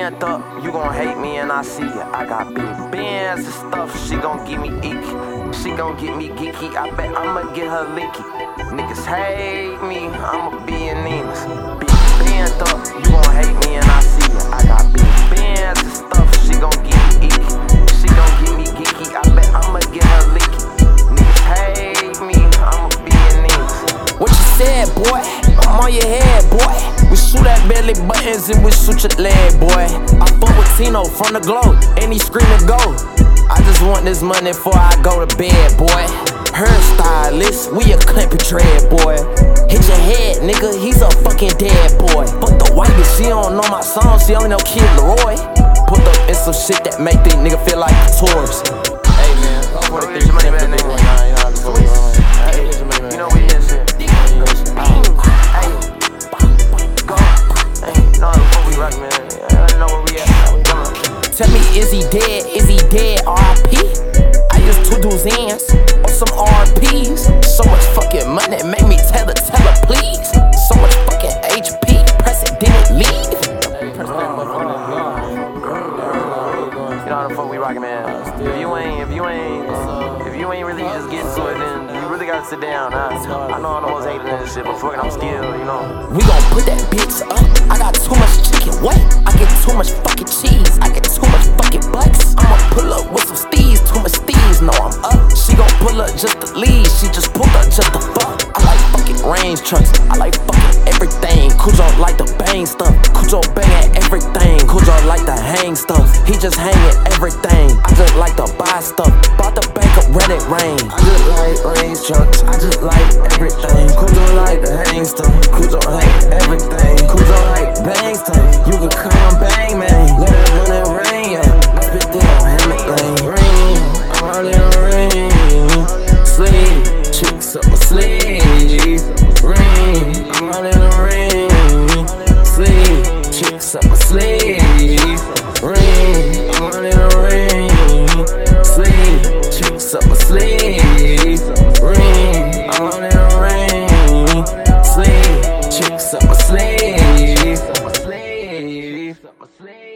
bent up, you gon' hate me and I see it. I got big bands and stuff, she gon' give me icky. She gon' get me geeky, I bet I'ma get her leaky. Niggas hate me, I'ma be an Enos. Big bent up, you gon' hate me and I see it. I got big bands and stuff, she gon' get me icky. She gon' get me geeky, I bet I'ma get her leaky. Niggas hate me, I'ma be an Enos. What you said, boy? I'm on your head, boy. We shoot at belly buttons and we shoot your leg, boy. I fuck with Tino from the glow, and he screaming go. I just want this money before I go to bed, boy. Hairstylist, we a clipping dread, boy. Hit your head, nigga, he's a fucking dead boy. Fuck the white bitch, she don't know my song, she only know Kid Leroy. Put up in some shit that make these nigga feel like tourists. Hey man, fuck with your money back, nigga. You know we in shit. Tell me, is he dead? Is he dead? R.I.P. I used to do Zans or some RPs. So much fucking money, make me tell her please. So much fucking HP, press it, didn't leave. You know how the fuck we rockin', man. If you ain't really just getting to it, then you really gotta sit down. I know I'm the most hating in this shit, but fucking I'm skilled, you know. We gon' put that bitch up. I got too much chicken, what? I get too much fucking cheese. I get too much fucking bucks. I'ma pull up with some steez, too much steez. No, I'm up. She gon' pull up just to leave. She just pulled up just to fuck. I like fucking range trucks. I like fucking everything. Cujo like the bang stuff. Cujo bangin' everything. Cujo like the hang stuff. He just hangin' everything. I just like to buy stuff. Bought the bank up Reddit rain. I just like range trucks. I just like everything. Cujo like the hang stuff. Cujo hang everything. Cujo like bang stuff. You can come bang man. Let it run and rain, yeah. I spit it on Hammock Lane. Rain, I'm all in a rain. Sleeve, chicks up my sleeve. Rain, I'm all in a rain. Sleeve, chicks up my sleeve. Rain, I'm all in a rain. Sleeve, chicks up my sleeve. Rain, I'm all in a rain. Sleeve, chicks up my sleeve.